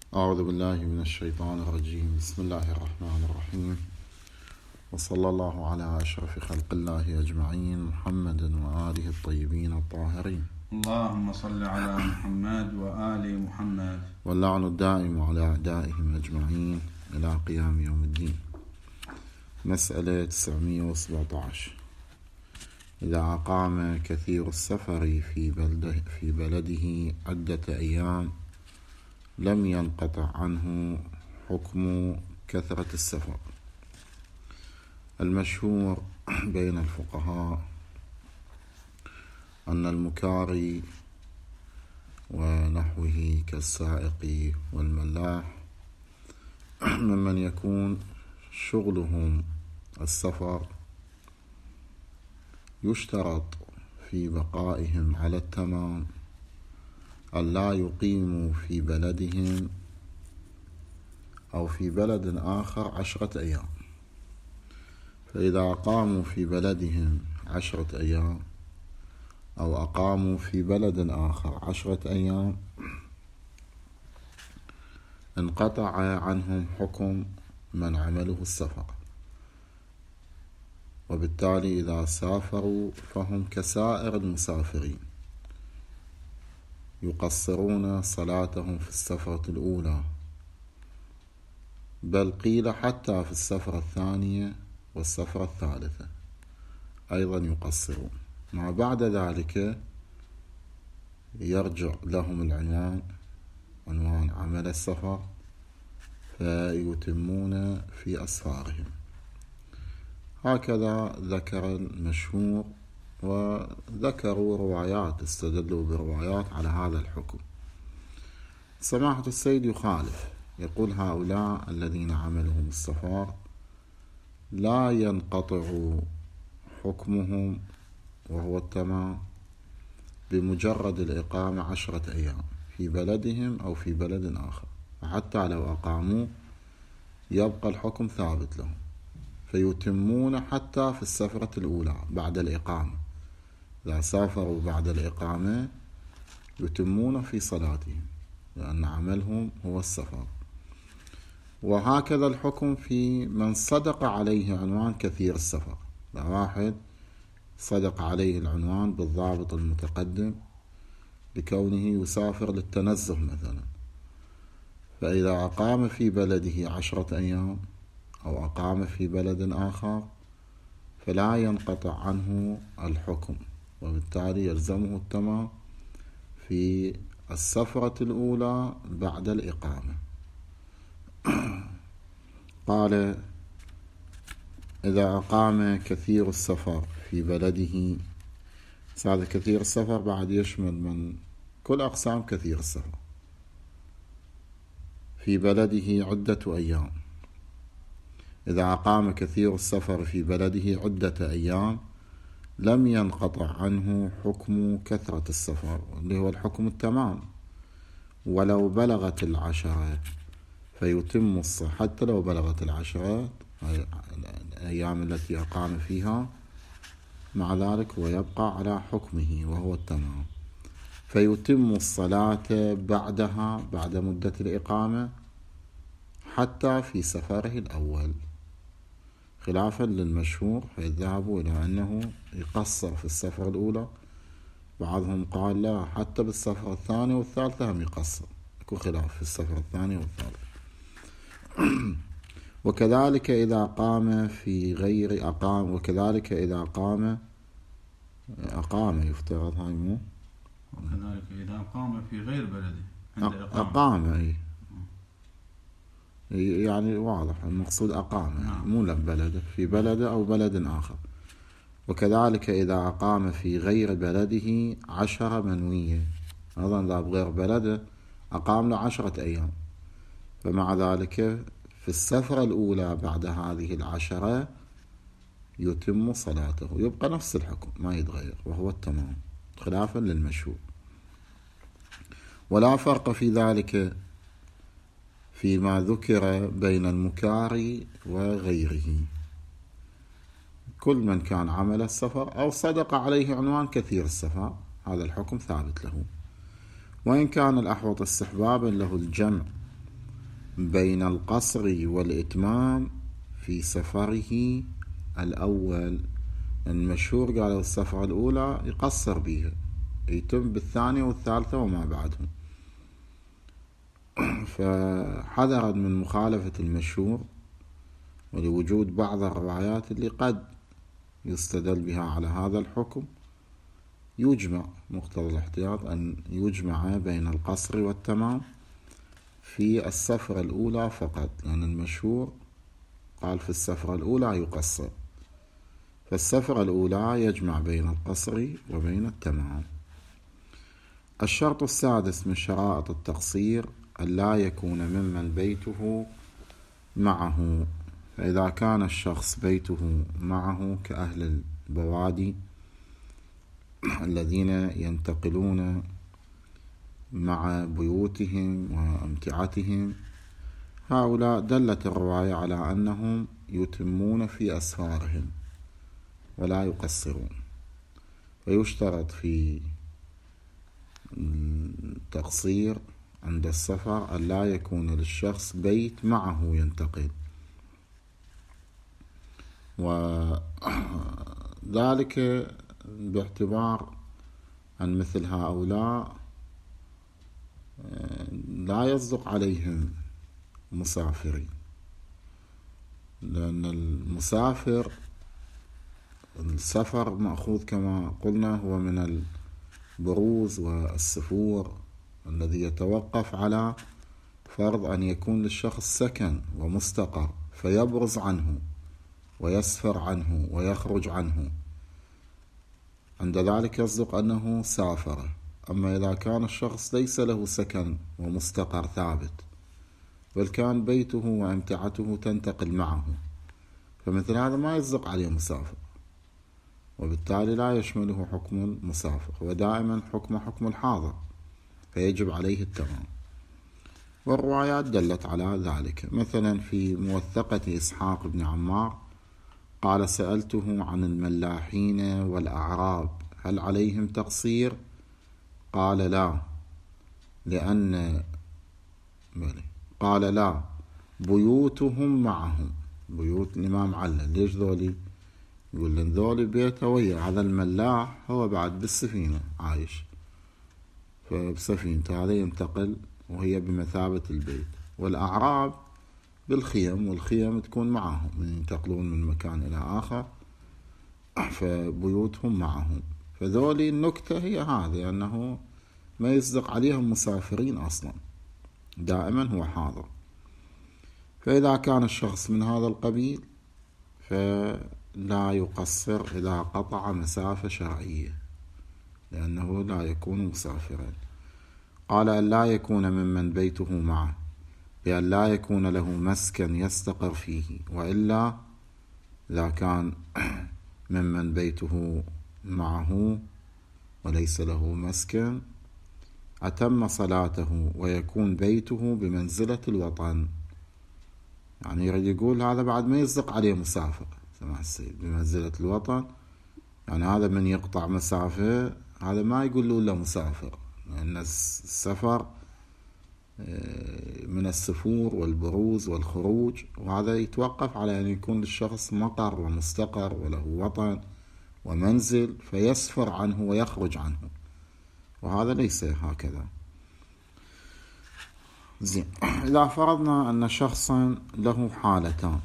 أعوذ بالله من الشيطان الرجيم. بسم الله الرحمن الرحيم، وصلى الله على أشرف خلق الله أجمعين، محمد وآله الطيبين الطاهرين. اللهم صل على محمد وآل محمد. واللعن الدائم على أعدائهم أجمعين إلى قيام يوم الدين. مسألة 917: إذا أقام كثير السفر في بلده عدة أيام لم ينقطع عنه حكم كثرة السفر. المشهور بين الفقهاء أن المكاري ونحوه كالسائق والملاح ممن يكون شغلهم السفر يشترط في بقائهم على التمام أن لا يقيموا في بلدهم أو في بلد آخر 10 أيام. فإذا أقاموا في بلدهم 10 أيام أو أقاموا في بلد آخر 10 أيام انقطع عنهم حكم من عمله السفر، وبالتالي إذا سافروا فهم كسائر المسافرين، يقصرون صلاتهم في السفرة الأولى، بل قيل حتى في السفرة الثانية والسفرة الثالثة أيضا يقصرون. ما بعد ذلك يرجع لهم العنوان، عنوان عمل السفر، فيتمون في أسفارهم. هكذا ذكر المشهور، وذكروا روايات، استدلوا بروايات على هذا الحكم. سماحة السيد يخالف، يقول هؤلاء الذين عملهم السفر لا ينقطع حكمهم وهو التمام بمجرد الإقامة 10 أيام في بلدهم أو في بلد آخر، حتى لو أقاموا يبقى الحكم ثابت لهم، فيتمون حتى في السفرة الأولى بعد الإقامة. إذا سافروا بعد الإقامة يتمون في صلاتهم لأن عملهم هو السفر. وهكذا الحكم في من صدق عليه عنوان كثير السفر. واحد صدق عليه العنوان بالضابط المتقدم بكونه يسافر للتنزه مثلا، فإذا أقام في بلده 10 أيام أو أقام في بلد آخر فلا ينقطع عنه الحكم، وبالتالي يلزمه التمام في السفرة الأولى بعد الإقامة. قال: إذا أقام كثير السفر في بلده، هذا كثير السفر بعد يشمل من كل أقسام كثير السفر، في بلده عدة أيام. إذا أقام كثير السفر في بلده عدة أيام لم ينقطع عنه حكم كثرة السفر، اللي هو الحكم التمام، ولو بلغت 10 فيتم حتى لو بلغت 10 الأيام التي أقام فيها، مع ذلك هو يبقى على حكمه وهو التمام، فيتم الصلاة بعدها بعد مدة الإقامة حتى في سفره الأول، خلافا للمشهور فيذهبوا إلى أنه يقصر في السفرة الأولى. بعضهم قال لا، حتى بالسفرة الثانية والثالثة هم يقصر، يكون خلاف في السفرة الثانية والثالثة. وكذلك إذا قام في غير أقام، وكذلك إذا أقام يفترض هاي مو، وكذلك إذا قام في غير بلده أقام يعني واضح المقصود أقام، يعني مو بلده، في بلده أو بلد آخر. وكذلك إذا أقام في غير بلده 10 منوية، أيضا ذا بغير بلده أقام له 10 أيام، فمع ذلك في السفرة الأولى بعد هذه 10 يتم صلاته، يبقى نفس الحكم ما يتغير وهو التمام، خلافا للمشهور. ولا فرق في ذلك فيما ذكر بين المكاري وغيره. كل من كان عمل السفر أو صدق عليه عنوان كثير السفر هذا الحكم ثابت له، وإن كان الأحوط استحبابا له الجمع بين القصر والإتمام في سفره الأول. المشهور قالوا السفرة الأولى يقصر بها، يتم بالثانية والثالثة وما بعدهم. فحذرا من مخالفة المشهور، ولوجود بعض الروايات اللي قد يستدل بها على هذا الحكم، يجمع مقتضى الاحتياط أن يجمع بين القصر والتمام في السفرة الأولى فقط، لأن المشهور قال في السفرة الأولى يقصر، فالسفرة الأولى يجمع بين القصر وبين التمام. الشرط السادس من شرائط التقصير أن لا يكون ممن بيته معه. فإذا كان الشخص بيته معه كأهل البوادي الذين ينتقلون مع بيوتهم وأمتعتهم، هؤلاء دلت الرواية على أنهم يتمون في أسفارهم ولا يقصرون. فيشترط في التقصير عند السفر أن لا يكون للشخص بيت معه ينتقل، وذلك باعتبار أن مثل هؤلاء لا يصدق عليهم مسافرين، لأن المسافر السفر مأخوذ كما قلنا هو من البروز والسفور الذي يتوقف على فرض أن يكون للشخص سكن ومستقر، فيبرز عنه ويسفر عنه ويخرج عنه، عند ذلك يصدق أنه سافر. أما إذا كان الشخص ليس له سكن ومستقر ثابت، بل كان بيته وأمتعته تنتقل معه، فمثل هذا ما يصدق عليه مسافر، وبالتالي لا يشمله حكم المسافر، ودائما حكم الحاضر، فيجب عليه التمام. والروايات دلت على ذلك. مثلا في موثقة إسحاق بن عمار قال: سألته عن الملاحين والأعراب هل عليهم تقصير؟ قال لا، قال لا، بيوتهم معهم. بيوت الإمام علي، ليش ذولي؟ يقول لن ذولي بيته ويا هذا الملاح، هو بعد بالسفينة عايش، فبسفينته هذا ينتقل وهي بمثابة البيت. والأعراب بالخيم، والخيم تكون معهم ينتقلون من مكان إلى آخر، فبيوتهم معهم. فذولي النكتة هي هذه، أنه ما يصدق عليهم مسافرين أصلا، دائما هو حاضر. فإذا كان الشخص من هذا القبيل فلا يقصر إذا قطع مسافة شرعية، لأنه لا يكون مسافرا. قال: أن لا يكون ممن بيته معه، بأن لا يكون له مسكن يستقر فيه، وإلا إذا كان ممن بيته معه وليس له مسكن أتم صلاته ويكون بيته بمنزلة الوطن. يعني يريد يقول هذا بعد ما يصدق عليه مسافر، سمع السيد، بمنزلة الوطن، يعني هذا من يقطع مسافة هذا ما يقول له إلا مسافر، لأن السفر من السفور والبروز والخروج، وهذا يتوقف على أن يكون للشخص مقر ومستقر وله وطن ومنزل، فيسفر عنه ويخرج عنه، وهذا ليس هكذا. زين، إذا فرضنا أن شخصا له حالتان: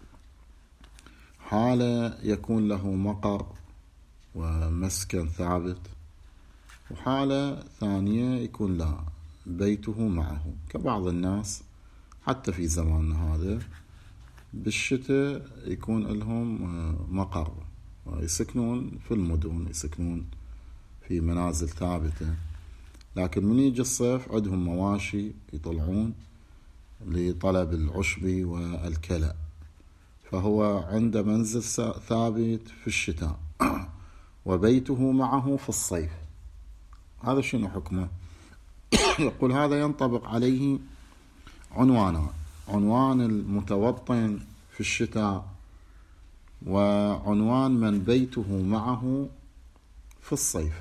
حالة يكون له مقر ومسكن ثابت، وحالة ثانية يكون لا، بيته معه، كبعض الناس حتى في زماننا هذا بالشتاء يكون لهم مقر ويسكنون في المدن، يسكنون في منازل ثابتة، لكن من يجي الصيف عندهم مواشي يطلعون لطلب العشب والكلأ، فهو عنده منزل ثابت في الشتاء وبيته معه في الصيف. هذا شنو حكمه؟ يقول هذا ينطبق عليه عنوانان: عنوان المتوطن في الشتاء، وعنوان من بيته معه في الصيف،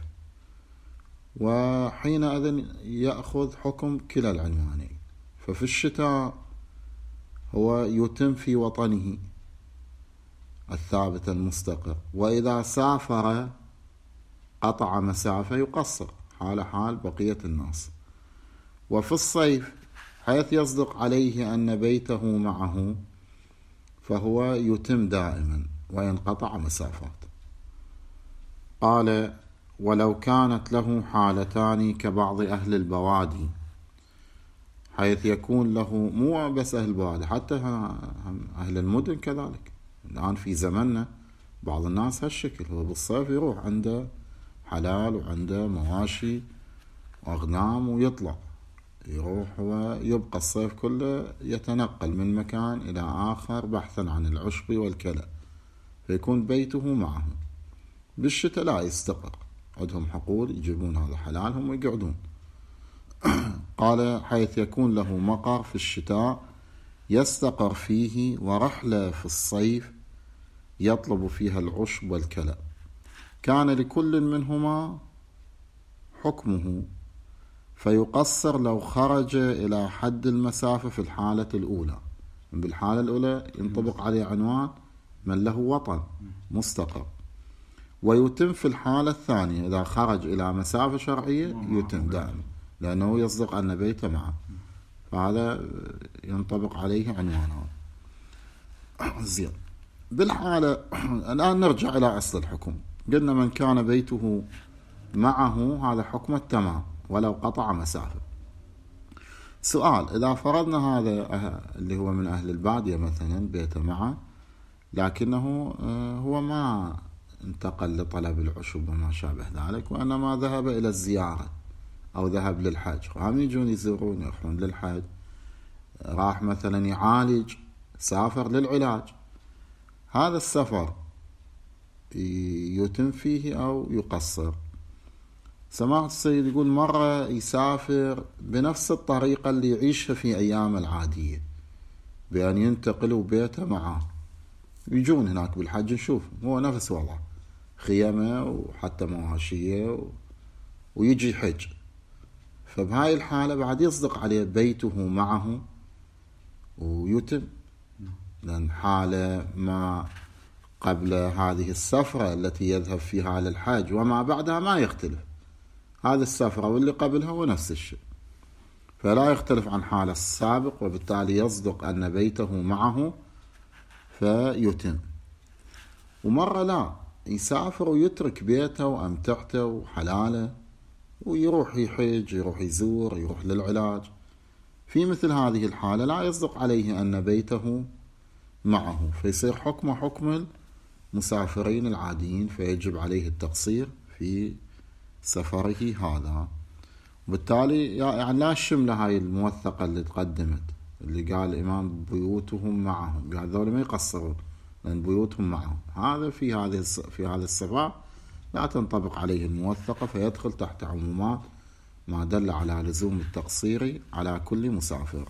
وحينئذ يأخذ حكم كلا العنوانين. ففي الشتاء هو يتم في وطنه الثابت المستقر، وإذا سافر قطع مسافة يقصر حال بقية الناس. وفي الصيف حيث يصدق عليه أن بيته معه فهو يتم دائما وينقطع مسافات. قال: ولو كانت له حالتان كبعض أهل البوادي، حيث يكون له مو بس أهل البوادي، حتى أهل المدن كذلك. الآن في زمننا بعض الناس هالشكل، هو بالصيف يروح عنده حلال وعنده مواشي وأغنام ويطلع يروح، ويبقى الصيف كله يتنقل من مكان إلى آخر بحثا عن العشب والكلى، فيكون بيته معه. بالشتاء لا يستقر، عندهم حقول يجيبون هذا حلالهم ويقعدون. قال: حيث يكون له مقر في الشتاء يستقر فيه، ورحلة في الصيف يطلب فيها العشب والكلى، كان لكل منهما حكمه، فيقصر لو خرج إلى حد المسافة في الحالة الأولى. بالحالة الأولى ينطبق عليه عنوان من له وطن مستقر، ويتم في الحالة الثانية إذا خرج إلى مسافة شرعية يتم دائما، لأنه يصدق أن بيته معه، فهذا ينطبق عليه عنوانه. زين، بالحالة الآن نرجع إلى أصل الحكم. قلنا من كان بيته معه هذا حكم التمام ولو قطع مسافة. سؤال: إذا فرضنا هذا اللي هو من أهل البادية مثلا بيته معه، لكنه هو ما انتقل لطلب العشب وما شابه ذلك، وإنما ذهب إلى الزيارة أو ذهب للحج، هم يجون يزورون يروحون للحج، راح مثلا يعالج، سافر للعلاج، هذا السفر يتم فيه أو يقصر. سماحة السيد يقول مرة يسافر بنفس الطريقة اللي يعيشها في أيام العادية، بأن ينتقلوا بيته معه، يجون هناك بالحج نشوف هو نفس وضع خيمة وحتى مواشية ويجي حج. فبهاي الحالة بعد يصدق عليه بيته معه ويتم، لأن حالة ما قبل هذه السفرة التي يذهب فيها للحج وما بعدها ما يختلف، هذه السفرة واللي قبلها هو نفس الشيء، فلا يختلف عن حالة السابق، وبالتالي يصدق أن بيته معه فيتم. ومرة لا يسافر ويترك بيته وأمتعته وحلاله ويروح يحج، يروح يزور، يروح للعلاج، في مثل هذه الحالة لا يصدق عليه أن بيته معه، فيصير حكمه حكم المسافرين العاديين، فيجب عليه التقصير في سفره هذا. وبالتالي يعني لا الشملة هاي الموثقة اللي تقدمت اللي قال الإمام بيوتهم معهم، قال ذول ما يقصرون لأن بيوتهم معهم، هذا في هذه الصفة لا تنطبق عليه الموثقة، فيدخل تحت عمومات ما دل على لزوم التقصير على كل مسافر.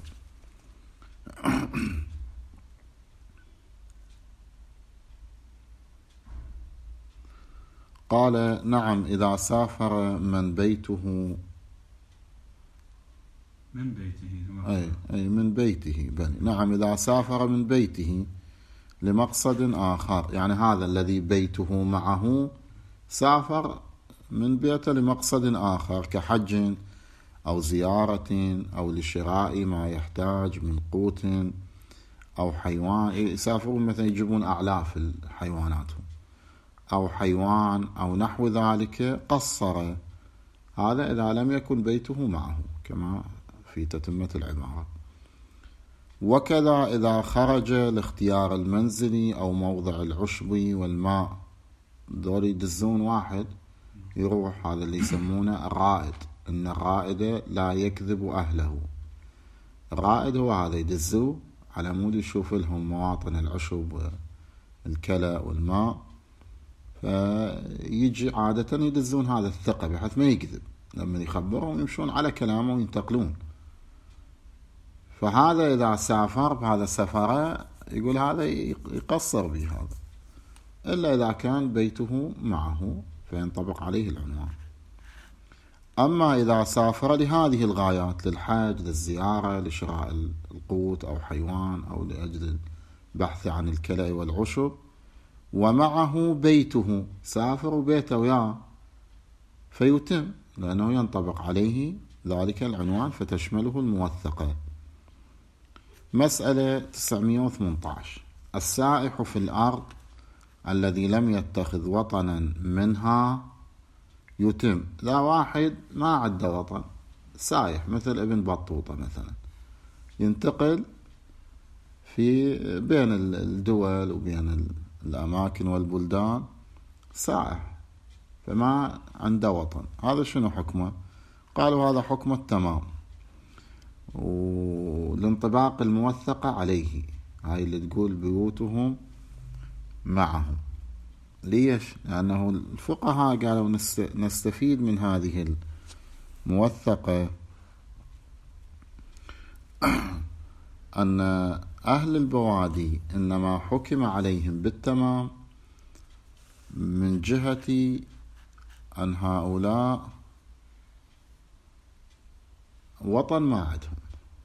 قال: نعم، إذا سافر من بيته من بيته بني. نعم، إذا سافر من بيته لمقصد آخر، يعني هذا الذي بيته معه سافر من بيته لمقصد آخر كحج أو زيارة أو لشراء ما يحتاج من قوت أو حيوان، يسافرون مثلا يجيبون أعلاف الحيوانات أو حيوان أو نحو ذلك، قصر، هذا إذا لم يكن بيته معه كما في تتمة العبارة. وكذا إذا خرج لاختيار المنزل أو موضع العشب والماء، دول يدزون واحد يروح، هذا اللي يسمونه الرائد، إن الرائد لا يكذب أهله. الرائد هو هذا يدزوه على مود يشوف لهم مواطن العشب والكلى والماء، فيجي عادة يدزون هذا الثقة بحيث ما يكذب، لما يخبرهم يمشون على كلامه وينتقلون. فهذا إذا سافر بهذا السفر يقول هذا يقصر به هذا، إلا إذا كان بيته معه فينطبق عليه العنوان. أما إذا سافر لهذه الغايات، للحج، للزيارة، لشراء القوت أو حيوان، أو لأجل البحث عن الكلأ والعشب، ومعه بيته، سافر بيته وياه، فيتم، لأنه ينطبق عليه ذلك العنوان فتشمله الموثقة. مسألة 918. السائح في الأرض الذي لم يتخذ وطنا منها يتم. لا واحد ما عنده وطن، سايح مثل ابن بطوطة مثلا، ينتقل في بين الدول وبين الأماكن والبلدان، سائح فما عنده وطن، هذا شنو حكمه؟ قالوا هذا حكم التمام والانطباق الموثقة عليه، هاي اللي تقول بيوتهم معهم. ليش؟ لأنه الفقهاء قالوا نستفيد من هذه الموثقة أن أهل البوادي إنما حكم عليهم بالتمام من جهة أن هؤلاء وطن ما عندهم.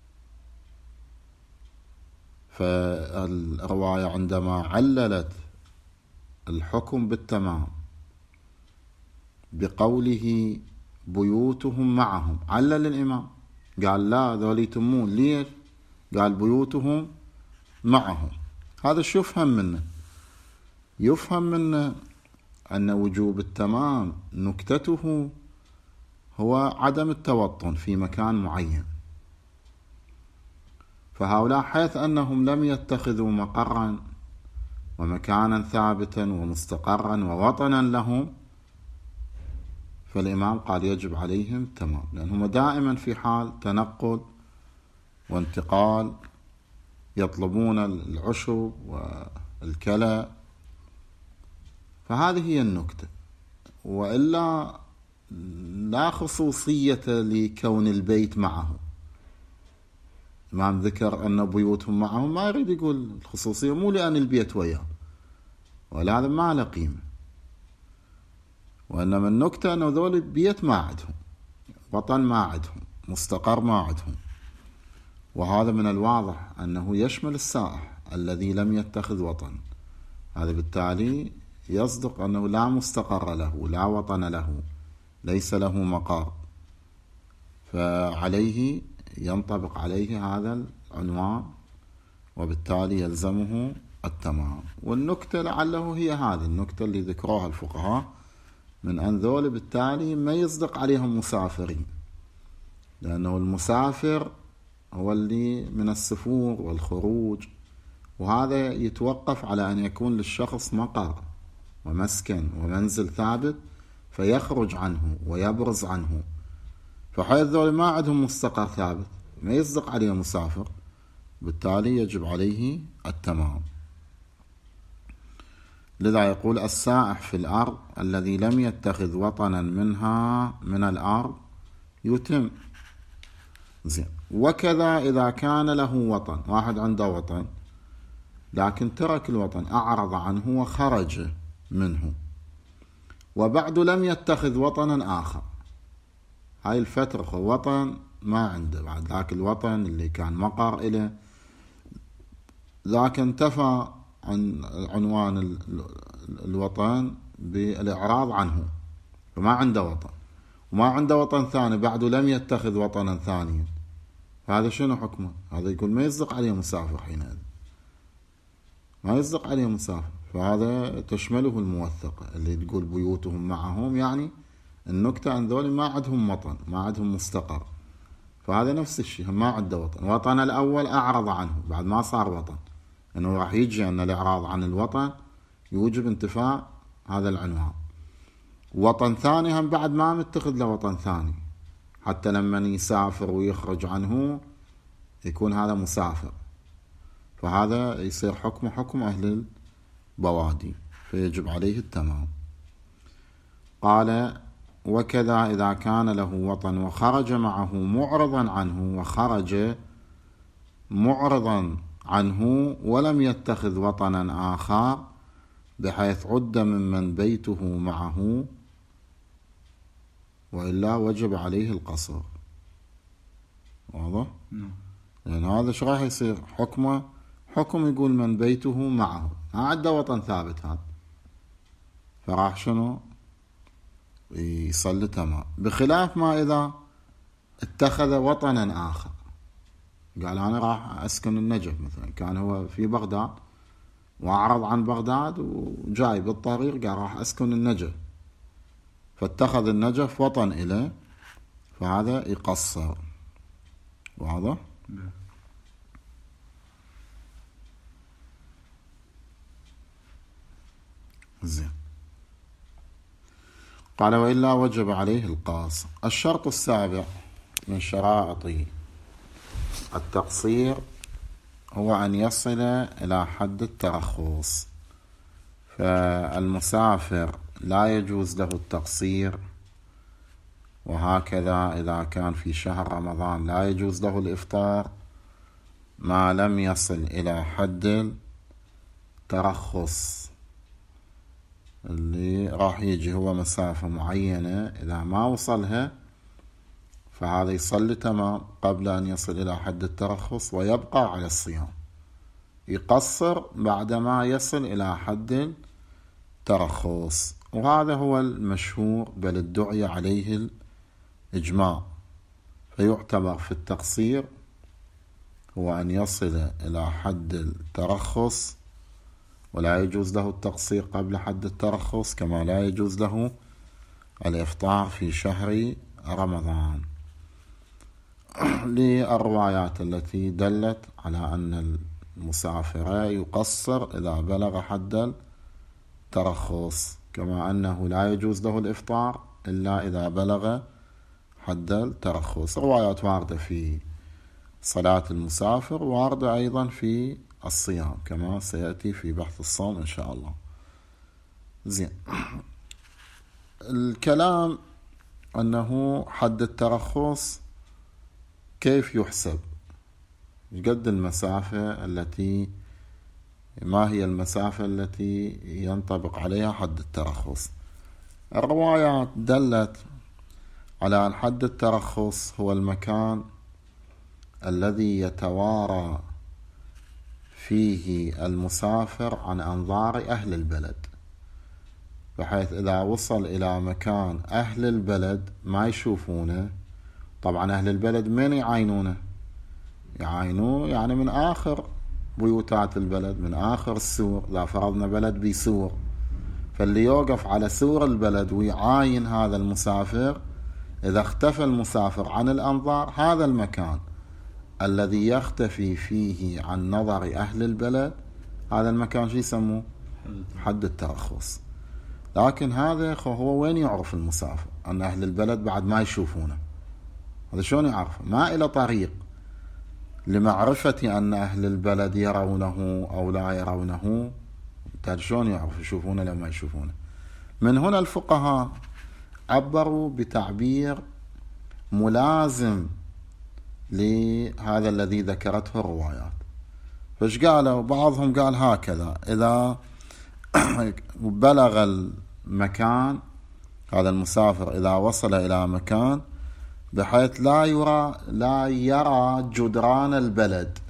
فالرواية عندما عللت الحكم بالتمام بقوله بيوتهم معهم، علل الإمام قال لا ذولي يتمون. ليش؟ قال بيوتهم معهم. هذا شو يفهم منه؟ يفهم منه أن وجوب التمام نكتته هو عدم التوطن في مكان معين. فهؤلاء حيث أنهم لم يتخذوا مقرا ومكانا ثابتا ومستقرا ووطنا لهم، فالإمام قال يجب عليهم تمام، لأنهم دائما في حال تنقل وانتقال، يطلبون العشب والكلى. فهذه هي النكتة، وإلا لا خصوصية لكون البيت معه. الإمام ذكر أن بيوتهم معهم، ما يريد يقول الخصوصية مو لأن البيت وياه، ولا هذا ما له قيمة، وإنما النكتة أنه ذول البيت ما عندهم، وطن ما عندهم، مستقر ما عندهم. وهذا من الواضح أنه يشمل السائح الذي لم يتخذ وطن. هذا بالتالي يصدق أنه لا مستقر له، لا وطن له، ليس له مقر، فعليه ينطبق عليه هذا العنوان، وبالتالي يلزمه التمام. والنكتة لعله هي هذه النكتة اللي ذكروها الفقهاء، من أن ذول بالتالي ما يصدق عليهم مسافرين، لأنه المسافر هو اللي من السفور والخروج، وهذا يتوقف على أن يكون للشخص مقر ومسكن ومنزل ثابت فيخرج عنه ويبرز عنه. فحيث ذول ما عندهم مستقر ثابت، ما يصدق عليه مسافر، بالتالي يجب عليه التمام. لذا يقول السائح في الأرض الذي لم يتخذ وطنا منها من الأرض يتم. زين. وكذا إذا كان له وطن، واحد عنده وطن لكن ترك الوطن، أعرض عنه وخرج منه، وبعد لم يتخذ وطنا آخر. هاي الفترة وطن ما عنده بعد، ذاك الوطن اللي كان مقر إله ذاك انتفى عن عنوان الوطن بالإعراض عنه، فما عنده وطن، وما عنده وطن ثاني بعده لم يتخذ وطنا ثانيا. فهذا شنو حكمه؟ هذا يقول ما يصدق عليه مسافر، حينئذ ما يصدق عليه مسافر. فهذا تشمله الموثقة اللي تقول بيوتهم معهم، يعني النكتة أن ذول ما عندهم وطن، ما عندهم مستقر. فهذا نفس الشيء، ما عنده وطن. وطن الأول أعرض عنه بعد ما صار وطن، أنه راح يجي أن الإعراض عن الوطن يوجب انتفاء هذا العنوان. وطن ثاني هم بعد ما متخذ له وطن ثاني، حتى لما يسافر ويخرج عنه يكون هذا مسافر، فهذا يصير حكم حكم أهل البوادي، فيجب عليه التمام. قال وكذا إذا كان له وطن وخرج معه معرضا عنه، وخرج معرضا عنه ولم يتخذ وطنا آخر، بحيث عد ممن بيته معه وإلا وجب عليه القصر. واضح؟ لأن هذا شو راح يصير حكمه؟ حكم يقول من بيته معه، ما عنده وطن ثابت هذا، فراح شنو يصلي تمام. بخلاف ما إذا اتخذ وطنا آخر، قال أنا راح أسكن النجف مثلا، كان هو في بغداد وأعرض عن بغداد وجاي بالطريق قال راح أسكن النجف، فاتخذ النجف وطن إليه، فهذا يقصر. واضح؟ زين. قال وإلا وجب عليه القاص. الشرط السابع من شرائط التقصير هو أن يصل إلى حد الترخص. فالمسافر لا يجوز له التقصير، وهكذا إذا كان في شهر رمضان لا يجوز له الإفطار ما لم يصل إلى حد الترخص، اللي راح يجي هو مسافة معينة، إذا ما وصلها فهذا يصلي تمام قبل أن يصل إلى حد الترخص ويبقى على الصيام، يقصر بعدما يصل إلى حد الترخص. وهذا هو المشهور بل ادعي عليه الإجماع. فيعتبر في التقصير هو أن يصل إلى حد الترخص، ولا يجوز له التقصير قبل حد الترخص، كما لا يجوز له الإفطار في شهر رمضان، للروايات التي دلت على أن المسافر يقصر إذا بلغ حد الترخص، كما أنه لا يجوز له الإفطار إلا إذا بلغ حد الترخص. روايات واردة في صلاة المسافر، واردة أيضا في الصيام كما سيأتي في بحث الصوم إن شاء الله. زين. الكلام أنه حد الترخص كيف يحسب؟ قد المسافة التي، ما هي المسافة التي ينطبق عليها حد الترخص؟ الروايات دلت على أن حد الترخص هو المكان الذي يتوارى فيه المسافر عن أنظار أهل البلد، بحيث إذا وصل إلى مكان أهل البلد ما يشوفونه. طبعا أهل البلد من يعاينونه؟ يعاينوه يعني من آخر بيوتات البلد، من آخر السور، إذا فرضنا بلد بسور، فاللي يوقف على سور البلد ويعاين هذا المسافر، إذا اختفى المسافر عن الأنظار، هذا المكان الذي يختفي فيه عن نظر أهل البلد، هذا المكان شو يسموه؟ حد الترخص. لكن هذا هو وين يعرف المسافر أن أهل البلد بعد ما يشوفونه؟ هذا شلون يعرف؟ ما إلى طريق لمعرفة أن أهل البلد يرونه أو لا يرونه. شلون يعرف يشوفونه لما يشوفونه؟ من هنا الفقهاء عبروا بتعبير ملازم لهذا الذي ذكرته الروايات. فايش قالوا؟ بعضهم قال هكذا: إذا بلغ المكان، هذا المسافر إذا وصل إلى مكان بحيث لا يرى جدران البلد،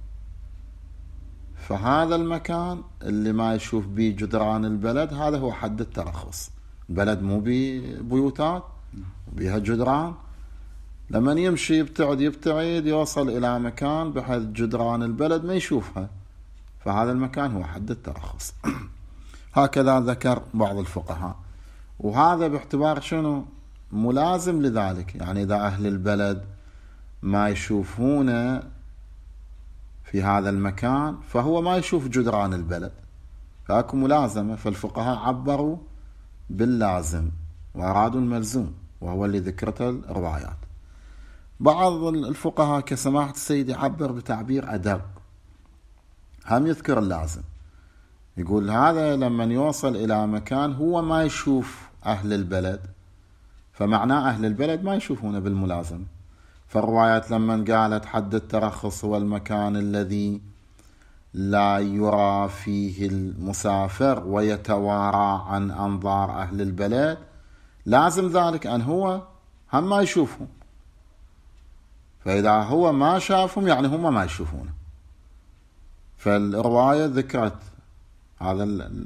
فهذا المكان اللي ما يشوف به جدران البلد هذا هو حد الترخص. البلد مو بيوتات بيها جدران، لما يمشي يبتعد يوصل إلى مكان بحيث جدران البلد ما يشوفها، فهذا المكان هو حد الترخص. هكذا ذكر بعض الفقهاء، وهذا باعتبار شنو؟ ملازم لذلك. يعني إذا أهل البلد ما يشوفون في هذا المكان فهو ما يشوف جدران البلد، فاكو ملازمة. فالفقهاء عبروا باللازم وأرادوا الملزوم، وهو اللي ذكرته الروايات. بعض الفقهاء كسماحة السيد يعبر بتعبير أدق، هم يذكر اللازم، يقول هذا لما يوصل إلى مكان هو ما يشوف أهل البلد، فمعناه أهل البلد ما يشوفونه بالملازمة. فالروايات لما قالت حد الترخص هو المكان الذي لا يرى فيه المسافر ويتوارى عن أنظار أهل البلد، لازم ذلك أن هو هم ما يشوفهم، فإذا هو ما شافهم يعني هم ما يشوفونه. فالرواية ذكرت هذا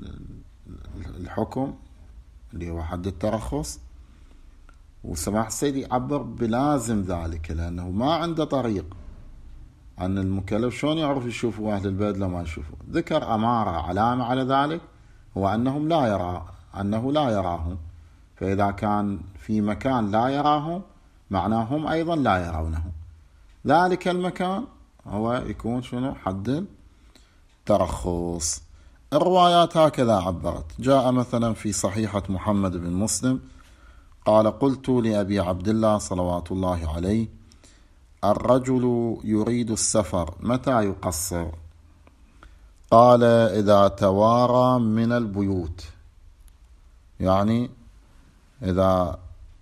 الحكم اللي هو حد الترخص، وسماحة السيد يعبر بلازم ذلك، لأنه ما عنده طريق أن المكلف شلون يعرف يشوفوا أهل البلد لما يشوفوا. ذكر أمارة علامة على ذلك هو أنه لا يراهم، فإذا كان في مكان لا يراهم معناه هم أيضا لا يرونه. ذلك المكان هو يكون شنو؟ حد الترخص. الروايات هكذا عبرت. جاء مثلا في صحيحة محمد بن مسلم قال: قلت لأبي عبد الله صلوات الله عليه: الرجل يريد السفر متى يقصر؟ قال: إذا توارى من البيوت، يعني إذا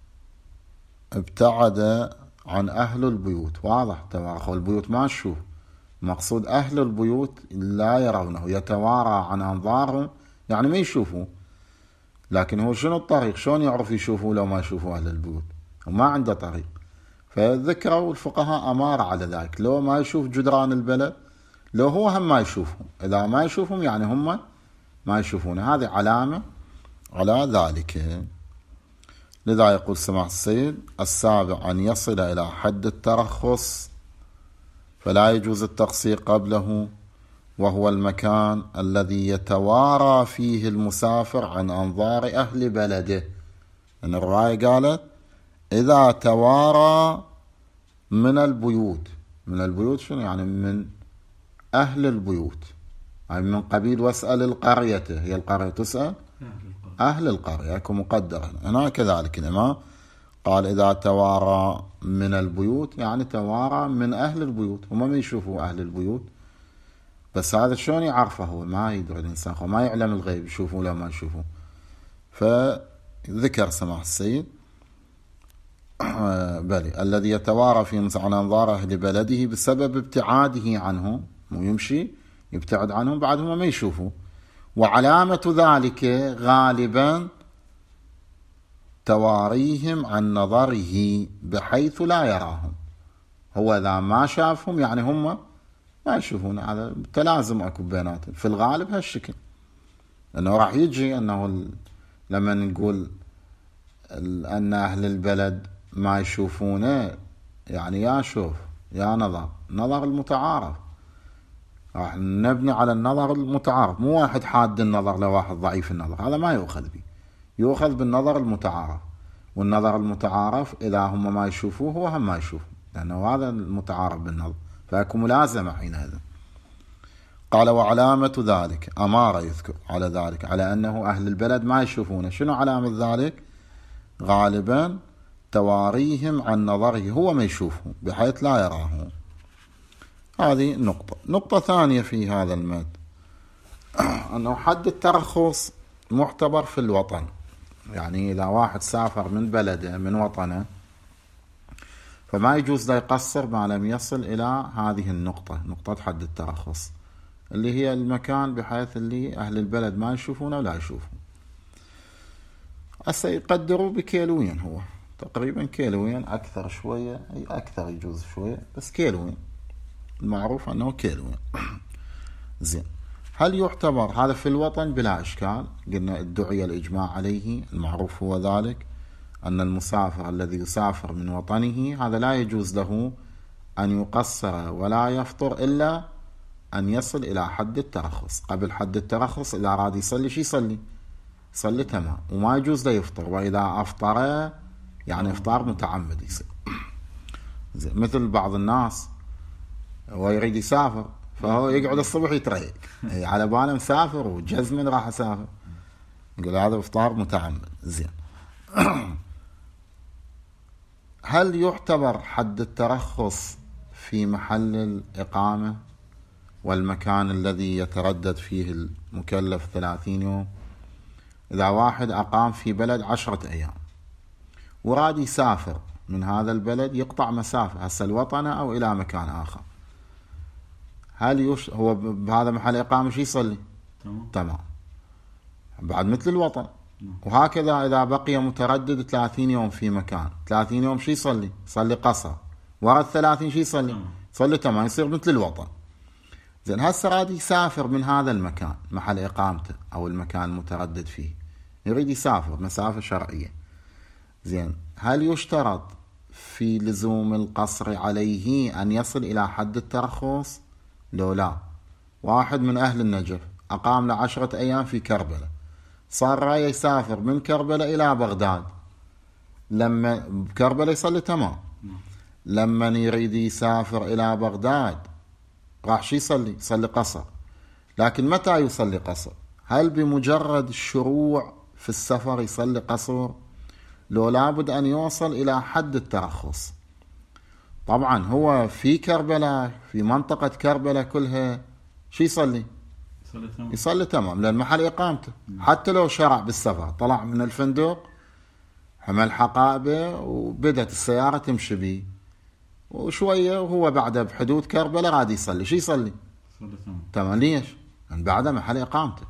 ابتعد عن أهل البيوت. واضح توارى، البيوت ما نشوف، مقصود أهل البيوت لا يرونه، يتوارى عن أنظارهم يعني ما يشوفوا. لكن هو شنو الطريق؟ شلون يعرف يشوفوا لو ما يشوفوا أهل البيوت؟ وما عنده طريق. فذكروا الفقهاء أمارة على ذلك، لو ما يشوف جدران البلد، لو هو هم ما يشوفهم. إذا ما يشوفهم يعني هم ما يشوفون، هذه علامة على ذلك. لذا يقول سماحة السيد: السابع أن يصل إلى حد الترخص، فلا يجوز التقصير قبله، وهو المكان الذي يتوارى فيه المسافر عن أنظار أهل بلده. إن الرواية قالت: إذا توارى من البيوت. من البيوت شنو يعني؟ من أهل البيوت، يعني من قبيل واسأل القرية، هي القرية تسأل أهل القرية، يكون مقدرا. هنا كذلك الإمام قال: إذا توارى من البيوت، يعني توارى من أهل البيوت، هم ما يشوفوا أهل البيوت. بس هذا شلون يعرفه؟ هو ما يدري الإنسان، هو ما يعلم الغيب، يشوفوا ولا ما يشوفوا. فذكر سماحة السيد بلي الذي يتوارى في عن أنظار أهل بلده بسبب ابتعاده عنهم، ويمشي يبتعد عنهم بعد هم ما يشوفوا. وعلامة ذلك غالبا تواريهم عن نظره بحيث لا يراهم. هو إذا ما شافهم يعني هم ما يشوفون. هذا تلازم أكو بيناتهم في الغالب هالشكل، لأنه راح يجي أنه لما نقول أن أهل البلد ما يشوفونه يعني يا شوف يا نظر المتعارف. راح نبني على النظر المتعارف، مو واحد حاد النظر لواحد ضعيف النظر، هذا ما يؤخذ به، يؤخذ بالنظر المتعارف. والنظر المتعارف إذا هم ما يشوفوه هو هم ما يشوفه، لأنه هذا المتعارف بالنظر، فيكون ملازمة حينئذ. قال: وعلامة ذلك أمارة يذكر على ذلك، على أنه أهل البلد ما يشوفونه. شنو علامة ذلك؟ غالبا تواريهم عن نظره، هو ما يشوفه بحيث لا يراه. هذه نقطة ثانية في هذا المد، أنه حد الترخص معتبر في الوطن. يعني إذا واحد سافر من بلده من وطنه فما يجوز له يقصر ما لم يصل إلى هذه النقطة، نقطة حد الترخص، اللي هي المكان بحيث اللي أهل البلد ما يشوفونه ولا يشوفون. يقدروا بكيلوين، هو تقريبا كيلوين، أكثر شوية، أي أكثر يجوز شوية، بس كيلوين المعروف أنه كيلوين. زين، هل يعتبر هذا في الوطن؟ بلا إشكال. قلنا ادعي الإجماع عليه، المعروف هو ذلك أن المسافر الذي يسافر من وطنه هذا لا يجوز له أن يقصر ولا يفطر إلا أن يصل إلى حد الترخص. قبل حد الترخص إذا أراد يصلي شي يصلي تمام، وما يجوز له يفطر. وإذا أفطر يعني إفطار متعمد يصير. مثل بعض الناس هو يريد يسافر فهو يقعد الصبح يتريق على باله مسافر وجزمن راح أسافر، يقول هذا إفطار متعمد. زين، هل يعتبر حد الترخص في محل الإقامة والمكان الذي يتردد فيه المكلف 30 يوم؟ إذا واحد أقام في بلد 10 أيام وراد يسافر من هذا البلد، يقطع مسافة هسه الوطن أو إلى مكان آخر، هل هو بهذا محل إقامة شو يصلي؟ تمام بعد مثل الوطن، وهكذا إذا بقي متردد 30 يوم في مكان، 30 يوم شي يصلي؟ يصلي قصر. ورد 30 شي يصلي؟ يصلي تمام، يصير مثل الوطن. زين هسه راد يسافر من هذا المكان محل إقامته أو المكان المتردد فيه، يريد يسافر مسافة شرعية. زين هل يشترط في لزوم القصر عليه أن يصل إلى حد الترخص؟ لو لا. واحد من أهل النجف أقام له 10 أيام في كربلاء، صار رايه يسافر من كربلاء إلى بغداد. لما بكربلاء يصلي تمام، لما يريد يسافر إلى بغداد راح شي يصلي؟ يصلي قصر. لكن متى يصلي قصر؟ هل بمجرد الشروع في السفر يصلي قصر؟ لو لابد أن يوصل إلى حد الترخص. طبعا هو في كربلاء، في منطقة كربلاء كلها شي يصلي؟ يصلي تمام، لأن محل إقامته. حتى لو شرع بالسفر، طلع من الفندق، حمل حقائبه وبدت السيارة تمشي بيه، وشوية وهو بعده بحدود كربلاء راد يصلي، شي يصلي؟ تمام. ليش؟ لأن بعده محل إقامته.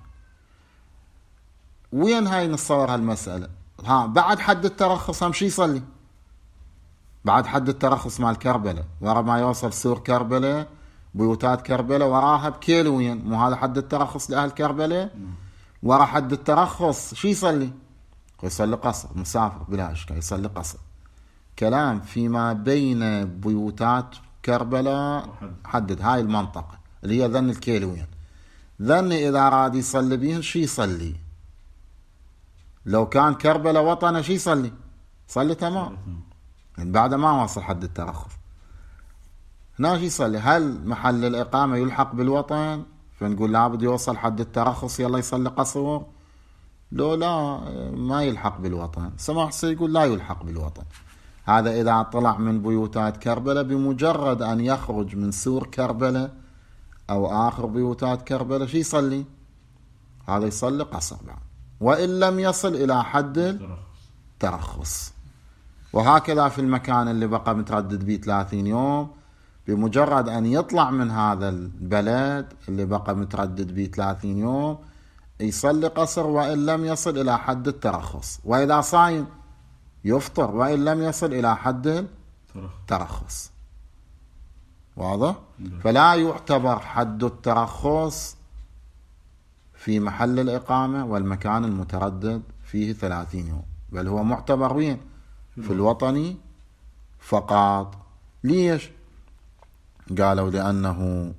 وين هاي نتصور هالمسألة؟ بعد حد الترخص هم شي يصلي؟ بعد حد الترخص مال كربلاء، ورا ما يوصل سور كربلاء، بيوتات كربلاء وراها بكيلوين، مو هذا حد الترخص لأهل كربلاء؟ ورا حد الترخص شي يصلي؟ يصلي قصر. مسافر بلا إشكال يصلي قصر. كلام فيما بين بيوتات كربلاء، حدد هاي المنطقة اللي هي ذن الكيلوين، ذن إذا راد يصلي بيهن شي يصلي؟ لو كان كربلاء وطنه شي يصلي؟ صلي تمام، بعد ما وصل حد الترخص. هنا شي يصلي؟ هل محل الإقامة يلحق بالوطن فنقول لابد يوصل حد الترخص يلا يصلي قصر؟ لو لا، ما يلحق بالوطن. سماح سيقول لا يلحق بالوطن. هذا إذا طلع من بيوتات كربلاء، بمجرد أن يخرج من سور كربلاء أو آخر بيوتات كربلاء شي يصلي؟ هذا يصلي قصر بعد، وإن لم يصل إلى حد الترخص. وهكذا في المكان اللي بقى متردد به 30 يوم، بمجرد أن يطلع من هذا البلد اللي بقى متردد به 30 يوم يصلي قصر، وإن لم يصل إلى حد الترخص. وإذا صايم يفطر وإن لم يصل إلى حد الترخص. واضح؟ فلا يعتبر حد الترخص في محل الإقامة والمكان المتردد فيه 30 يوم، بل هو معتبر وين؟ في الوطني فقط. ليش؟ قالوا لأنه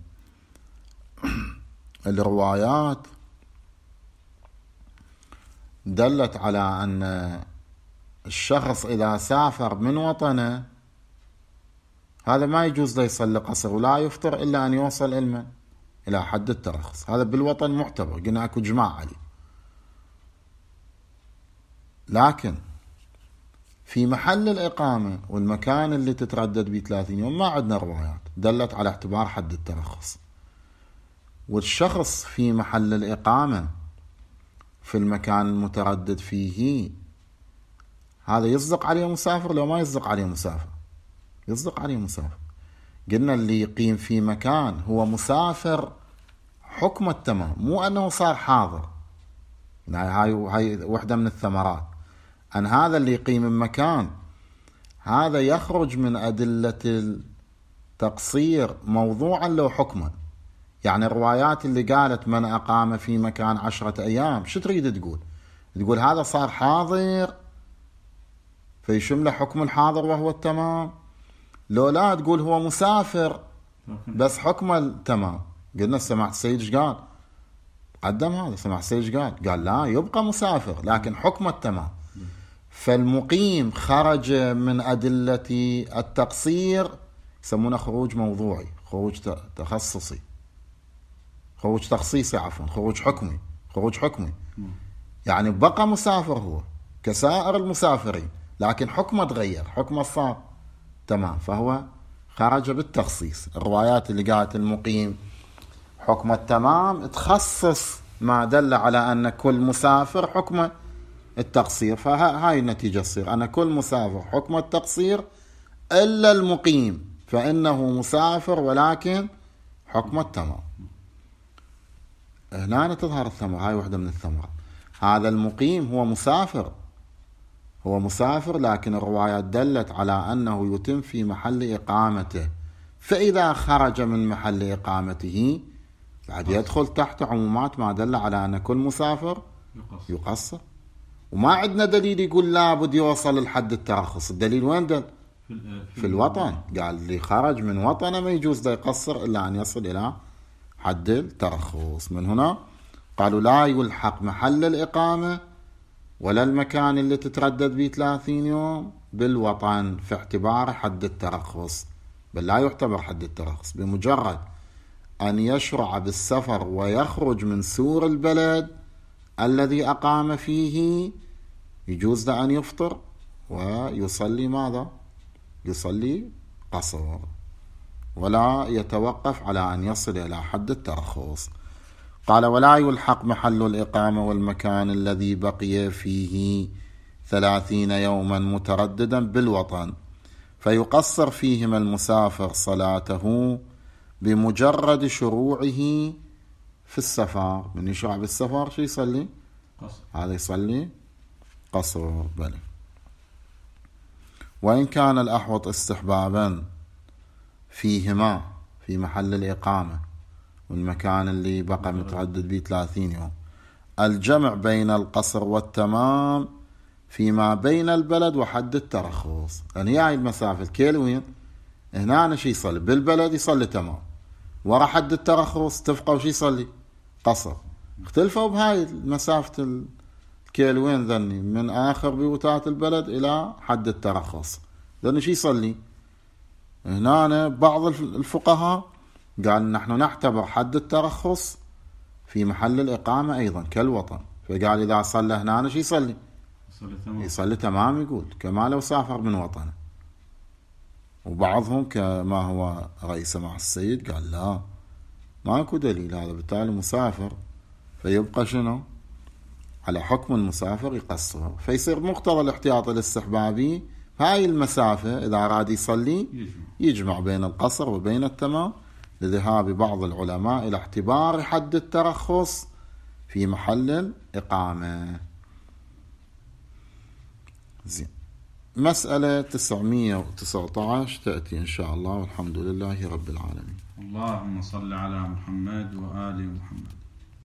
الروايات دلت على أن الشخص إذا سافر من وطنه هذا ما يجوز له يصلي قصر ولا يفطر إلا أن يوصل إلى حد الترخص. هذا بالوطن معتبر، قلنا أكو جماعة عليه. لكن في محل الإقامة والمكان اللي تتردد به 30 يوم ما عندنا روايات دلت على اعتبار حد الترخص. والشخص في محل الإقامة في المكان المتردد فيه هذا يصدق عليه مسافر لو ما يصدق عليه مسافر؟ يصدق عليه مسافر. قلنا اللي يقيم في مكان هو مسافر حكم التمام، مو أنه صار حاضر. هاي وحدة من الثمرات، أن هذا اللي يقيم المكان هذا يخرج من أدلة التقصير موضوعا لو حكما. يعني الروايات اللي قالت من أقام في مكان 10 أيام شو تريد تقول؟ تقول هذا صار حاضر فيشمل حكم الحاضر وهو التمام؟ لو لا، تقول هو مسافر بس حكم التمام. قلنا سمعت السيد ايش قال؟ قدم هذا سمعت السيد ايش قال لا، يبقى مسافر لكن حكم التمام. فالمقيم خرج من أدلة التقصير، يسمونه خروج موضوعي، خروج تخصصي، خروج تخصيصي عفوا، خروج حكمي. يعني بقى مسافر هو كسائر المسافرين، لكن حكمه تغير، حكمه صار تمام، فهو خرج بالتخصيص. الروايات اللي قالت المقيم حكم التمام تخصص ما دل على أن كل مسافر حكم التقصير. فهاي النتيجة تصير أن كل مسافر حكم التقصير إلا المقيم فإنه مسافر ولكن حكم التمام. هنا تظهر الثمرة، هاي واحدة من الثمرات. هذا المقيم هو مسافر، هو مسافر، لكن الروايات دلت على أنه يتم في محل إقامته، فإذا خرج من محل إقامته بعد يدخل تحت عمومات ما دل على أن كل مسافر يقصر. وما عندنا دليل يقول لابد يوصل لحد الترخص. الدليل وين دل؟ في الوطن. قال اللي خرج من وطنه ما يجوز له يقصر إلا أن يصل إلى حد الترخص. من هنا قالوا لا يلحق محل الإقامة ولا المكان اللي تتردد به 30 يوم بالوطن في اعتبار حد الترخص، بل لا يعتبر حد الترخص. بمجرد أن يشرع بالسفر ويخرج من سور البلد الذي أقام فيه يجوز له أن يفطر ويصلي ماذا؟ يصلي قصر، ولا يتوقف على أن يصل إلى حد الترخص. قال ولا يلحق محل الإقامة والمكان الذي بقي فيه 30 يوما مترددا بالوطن فيقصر فيهما المسافر صلاته بمجرد شروعه في السفر. من يشرع بالسفر شو يصلي؟ قصر. هذا يصلي قصر. بل وإن كان الأحوط استحبابا فيهما في محل الإقامة والمكان اللي بقى متردد به 30 يوم الجمع بين القصر والتمام فيما بين البلد وحد الترخص. يعني هاي المسافة الكيلوين هنا أنا شي يصلي بالبلد يصلي تمام، ورا حد الترخص تفقوا شي يصلي قصر. اختلفوا بهاي مسافة الكيلوين ذني من آخر بيوتات البلد إلى حد الترخص ذني شي يصلي. هنا بعض الفقهاء قال نحن نعتبر حد الترخص في محل الإقامة أيضا كالوطن، فقال إذا صلى هنا شي يصلي؟ يصلي تمام، يقول كما لو سافر من وطنه. وبعضهم كما هو رأي سماحة السيد قال لا ماكو دليل، هذا بالتالي مسافر فيبقى شنو على حكم المسافر يقصر، فيصير مقتضى الاحتياط الاستحبابي هاي المسافة إذا أراد يصلي يجمع بين القصر وبين التمام، لذهاب بعض العلماء إلى اعتبار حد الترخص في محل الإقامة. زين. مسألة 919 تأتي إن شاء الله، والحمد لله رب العالمين. اللهم صل على محمد وآل محمد.